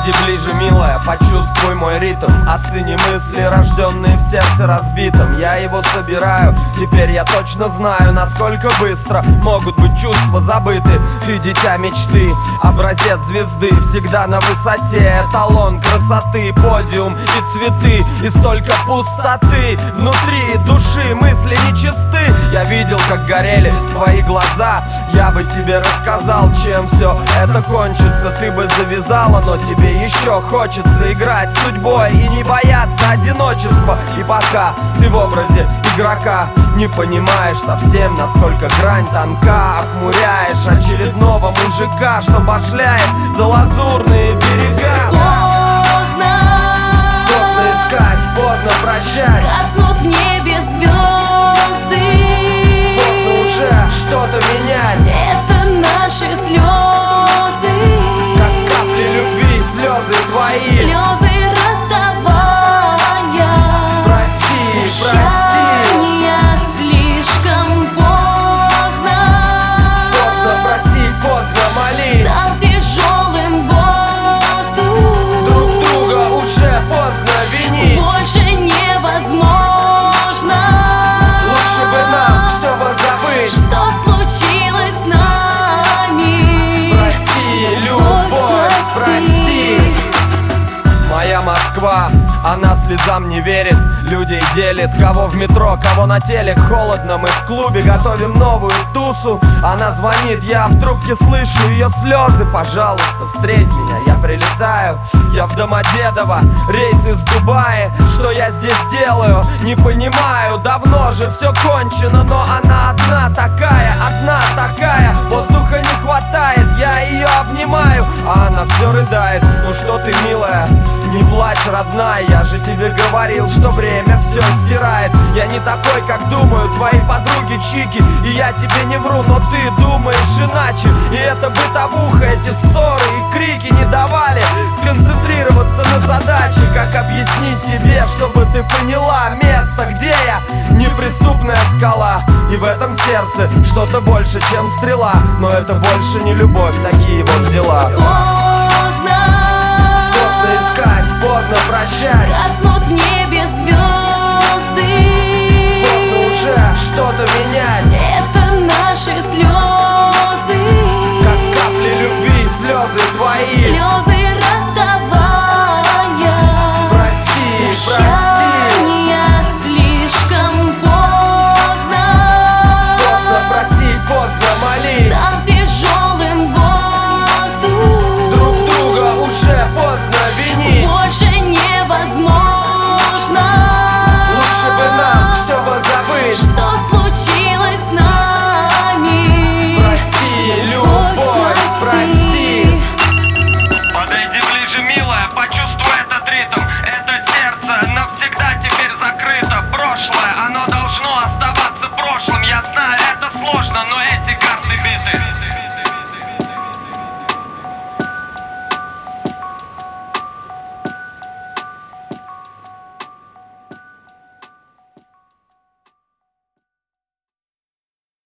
Подойди ближе, милая, почувствуй мой ритм. Оцени мысли, рожденные в сердце разбитом. Я его собираю, теперь я точно знаю, насколько быстро могут быть чувства забыты. Ты дитя мечты, образец звезды, всегда на высоте, эталон красоты, подиум и цветы, и столько пустоты внутри души, мысли нечисты. Я видел, как горели твои глаза, я бы тебе рассказал, чем все это кончится. Ты бы завязала, но тебе еще хочется играть с судьбой и не бояться одиночества. И пока ты в образе игрока не понимаешь совсем, насколько грань тонка, охмуряешь очередного мужика, что башляет за лазурные берега. Поздно искать, поздно прощать, гаснут в небе звезды. Поздно уже что-то менять. Это наши слезы, как капли любви, слезы твои, слезы расставания, прости, прощания. Слишком поздно просить, поздно молить, стал тяжелым воздух, друг друга уже поздно винить. больше невозможно. Лучше бы нам все позабыть. Что случилось с нами? Прости, любовь, прости. Моя Москва, она слезам не верит, людей делит, кого в метро, кого на телек. Холодно, мы в клубе готовим новую тусу. Она звонит, я в трубке слышу ее слезы. Пожалуйста, встреть меня, я прилетаю. Я в Домодедово, рейс из Дубая. Что я здесь делаю, не понимаю. Давно же все кончено, но она одна такая, воздуха не хватает, я ее обнимаю, а она все рыдает. Ну что ты, милая, не плачь, родная, я же тебе говорил, что время все стирает. Я не такой, как думают твои подруги чики, и я тебе не вру, но ты думаешь иначе. И это бытовуха, эти ссоры и крики не давали сконцентрироваться на задаче. Как объяснить тебе, чтобы ты поняла место, где я? Неприступная скала, и в этом сердце что-то больше, чем стрела. Но это больше не любовь, такие вот дела. Поздно Поздно искать, поздно прощать, гаснут в небе звезды.